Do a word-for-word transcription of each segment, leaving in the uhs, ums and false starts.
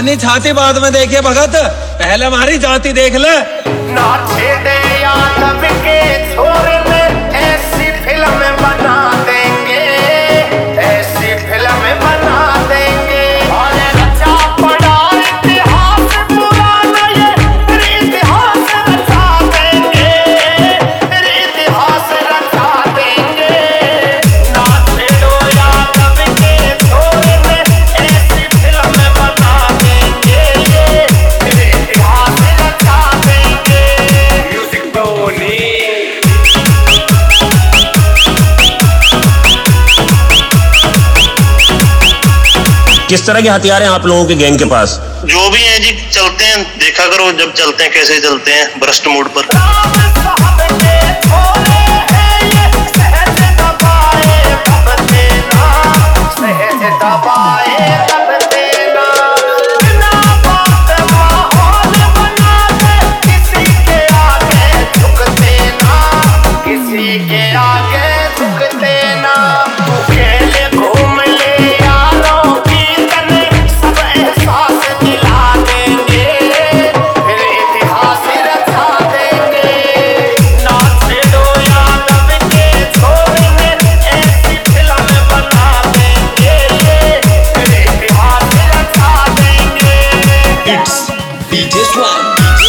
अपनी छाती बाद में देखे भगत, पहले हमारी जाति देख ले। ना छेड़े यादव के छोरे में ऐसी फिल्म बना देंगे, ऐसी फिल्म बना देंगे। और रचा पड़ा इतिहास पुराना, ये इतिहास रचा देंगे, इतिहास रचा देंगे। ना छेड़ो यादव के छोरे में ऐसी फिल्म बना देंगे, ये इतिहास रचा देंगे। म्यूजिक टोनी। किस तरह के हथियार हैं आप लोगों के गैंग के पास? जो भी हैं जी, चलते हैं, देखा करो जब चलते हैं कैसे चलते हैं, भ्रष्ट मोड पर। राम साहब के छोरे हैं ये, सहज दबाए तब देना, सहज दबाए तब देना। बिना बात माहौल बना दे, किसी के आगे झुकते ना, किसी के आगे झुकते ना। तू खेले घूम ले यारों की तने, सब एहसास दिला देंगे, फिर इतिहास रचा देंगे। ना छेड़ो यादव के छोरे में ऐसी फिल्म बना देंगे, फिर इतिहास रचा देंगे। It's DJ swag.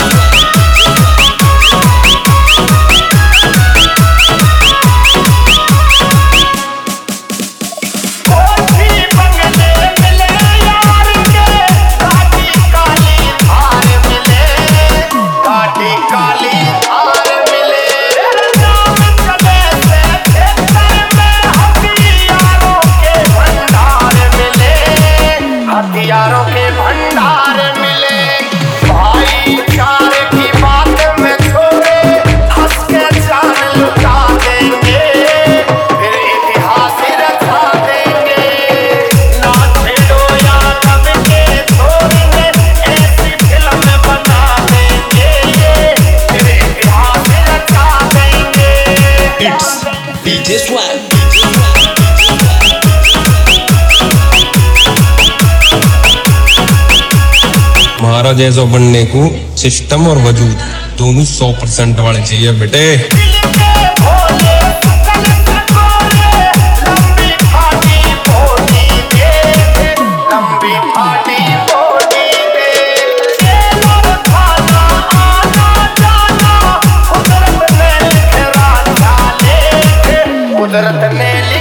कोठी बंगले मिले यार के, काटी काली धार मिले, काटी काली धार मिले। नाम चले से खेतर में हथियारों के भंडार मिले, हथियारों के भंडार मिले। भाईचारे की बात में छोरे हंस के जान लुटा देंगे, फिर इतिहास रचा देंगे। ना छेड़ो यादव के छोरे में ऐसी फिल्म बना देंगे, फिर इतिहास रचा देंगे। It's DJ swag. हमारा जैसा बनने को सिस्टम और वजूद दोनों सौ परसेंट वाले चाहिए बेटे। दिल के भोले सकल सकोरे, लंबी फाटी बॉडी देख, लंबी फाटी बॉडी देख। जेल और थाना आना जाना, कुदरत ने लिख राजा लेख, कुदरत ने